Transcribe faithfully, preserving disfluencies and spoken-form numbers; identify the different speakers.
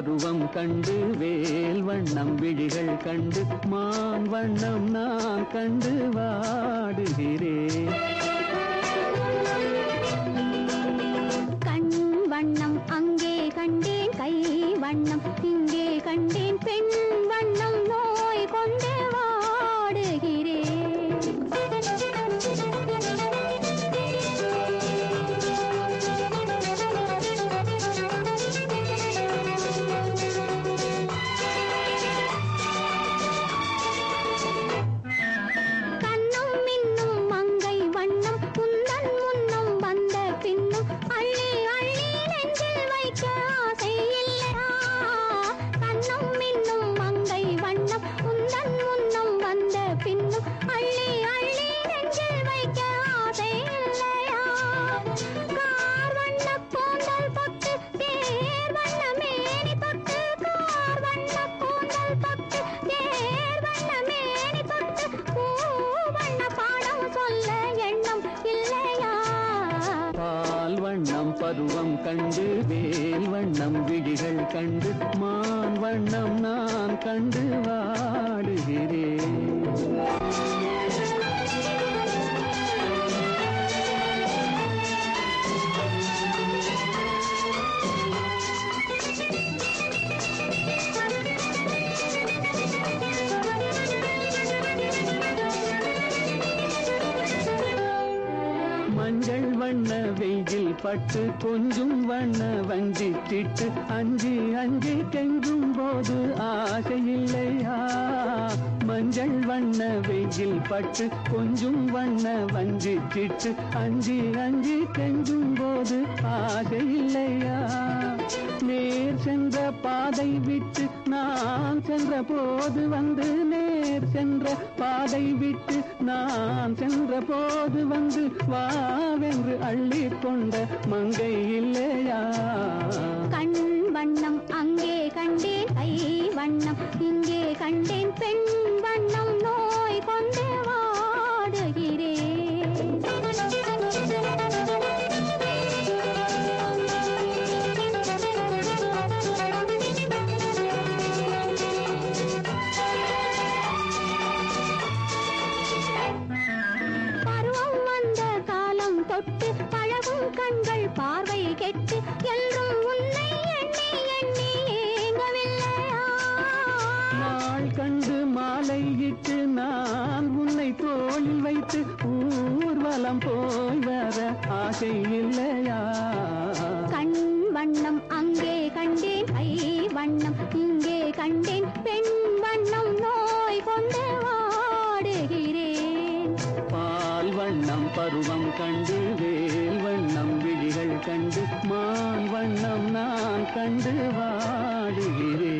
Speaker 1: பருவம் கண்டு வேல் வண்ணம் விழிகள் கண்டு மான் வண்ணம் நான் கண்டு வாடுகிறேன்.
Speaker 2: கண் வண்ணம் அங்கே கண்டேன், கை வண்ணம் இங்கே கண்டேன், பெண் வண்ணம் நோய் கொண்டு வாடுகிறேன்.
Speaker 1: பருவம் கண்டு வேல் வண்ணம் விழிகள் கண்டு மான் வண்ணம் நான் கண்டு வாடுகிறேன். மஞ்சள் வண்ண வெயில் பட்டு கொஞ்சம் வண்ண வஞ்சி திட்டு அஞ்சி அஞ்சி கெஞ்சும் போது ஆசையில்லையா? மஞ்சள் வண்ண வெயில் பட்டு கொஞ்சம் வண்ண வஞ்சி திட்டு அஞ்சி அஞ்சி கெஞ்சும் போது ஆசையில்லையா? நேர் சென்ற பாதை விட்டு நான் சென்ற போது வந்து நேர் சென்ற பாதை விட்டு நான் சென்ற போது வந்து வாவென்று அள்ளி கொண்ட மங்கை இல்லையா?
Speaker 2: கண் வண்ணம் அங்கே கண்டேன், கை வண்ணம் இங்கே கண்டேன், பெண் வண்ணம் நோய் கொண்டு வாடுகிறேன். தொட்டு பழகும் கண்கள் பார்வை கெட்டு என்றும் உன்னை எண்ணி எண்ணி ஏங்கவில்லையா?
Speaker 1: நாள் கண்டு மாலையிட்டு நான் உன்னை தோளில் வைத்து ஊர்வலம் போய் வர ஆசை இல்லையா?
Speaker 2: கண் வண்ணம் அங்கே கண்டேன், கை வண்ணம் இங்கே கண்டேன், பெண் வண்ணம் நோய் கொண்டு வாடுகிறேன்.
Speaker 1: பால் வண்ணம் பருவம் கண்டு வேல் வண்ணம் விழிகள் கண்டு மான் வண்ணம் நான் கண்டு வாடுகிறேன்.